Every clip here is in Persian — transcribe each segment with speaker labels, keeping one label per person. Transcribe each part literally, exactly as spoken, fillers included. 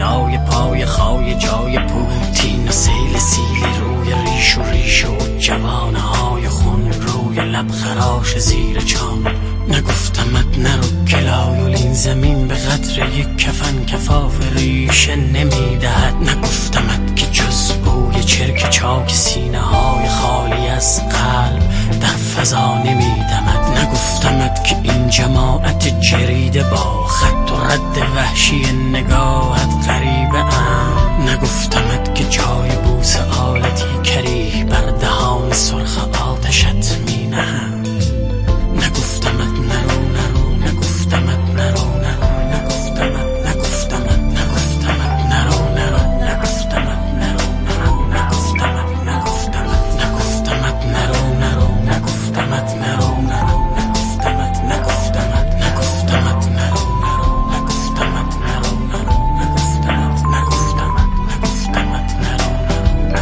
Speaker 1: تای پای خای جای پوتین و سیل سیل روی ریش و ریش و جوانه های خون روی لب خراش زیر چام. نگفتمت نرو کلای این زمین به قدر یک کفن کفاف ریشه نمیدهد. نگفتمت که جز بوی چرک چاک سینه های خالی از قلب در فضا نمیدمد. نگفتمت که این جماعت جریده با خط و رد وحشی نگاهت غریبه ام. نگفتمت که جای بوس آلتی کریه بر دهان سرخ آتشت می نهم. نگفتمت نرو نرو نگفتمت نرو نرو نگفتمت نگفتمت نگفتمت نرو نرو نگفتمت نرو نرو نگفتمت نگفتمت نگفتمت نرو نرو نگفتمت نرو نرو نگفتمت نگفتمت نگفتمت نرو نرو نگفتمت نرو نرو نگفتمت نگفتمت نگفتمت نرو نرو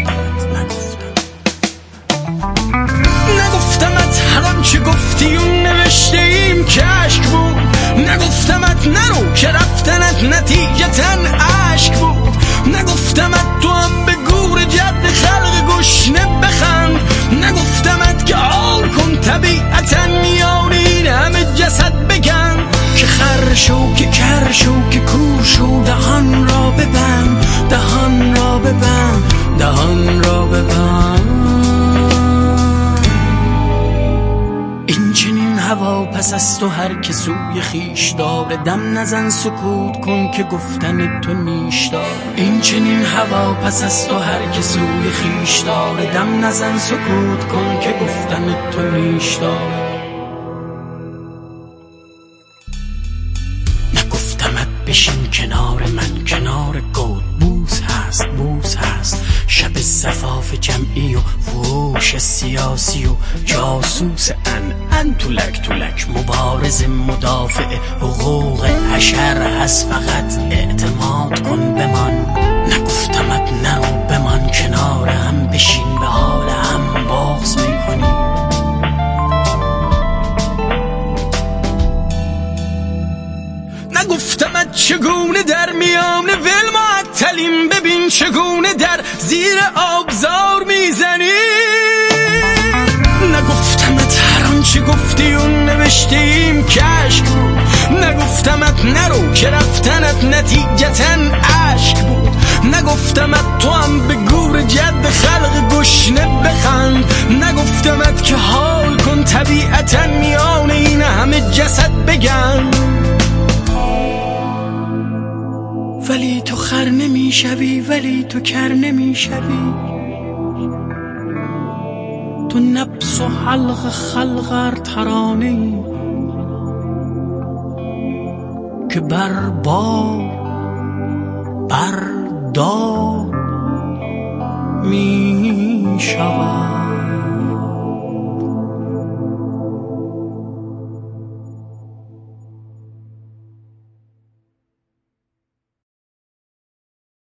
Speaker 1: نگفتمت نگفتمت هر آنچه گفتی اون نوشته ایم که عشق بود. نگفتمت نرو که رفتنت نتیجتاً عشق بود. نگفتمت تو هم به گور جد خلق گشنه بخند. نگفتمت که حال کن طبیعتاً میان این همه جسد بگن که خر شو که کر شو که کور شو. دهان را ببند دهان را ببند دهان را ببند. این چنین هوا پس از تو هر که سوی خیش داره. دم نزن سکوت کن که گفتن تو نیش داره. این چنین هوا پس از تو هر که سوی خیش داره. دم نزن سکوت کن که گفتن تو نیش داره. نگفتمت بشین کنار من کنار گود بوس هست بوس هست. شب زفاف جمعی و فروش سیاسی و جاسوس ان ان تولک تولک. مبارز مدافع حقوق حشر هست فقط اعتماد کن بمان. نگفتمت نرو بمان کنار هم بشین به حال هم بغض میکنی. نگفتمت چگونه در میان ول معطلیم. ببین چگونه در زیر آبزار میزنی. نگفتمت هر آنچه گفتی اون نوشته ایم که عشق بود. نگفتمت نرو که رفتنت نتیجتاً عشق بود. نگفتمت تو هم به گور جد خلق گشنه بخند. نگفتمت که حال کن طبیعتاً میان این همه جسد بگن. ولی تو خر نمی شوی ولی تو کر نمی شوی. تو نبس و حلق خلق ار ترانه ای که بر بار بر دار می شود.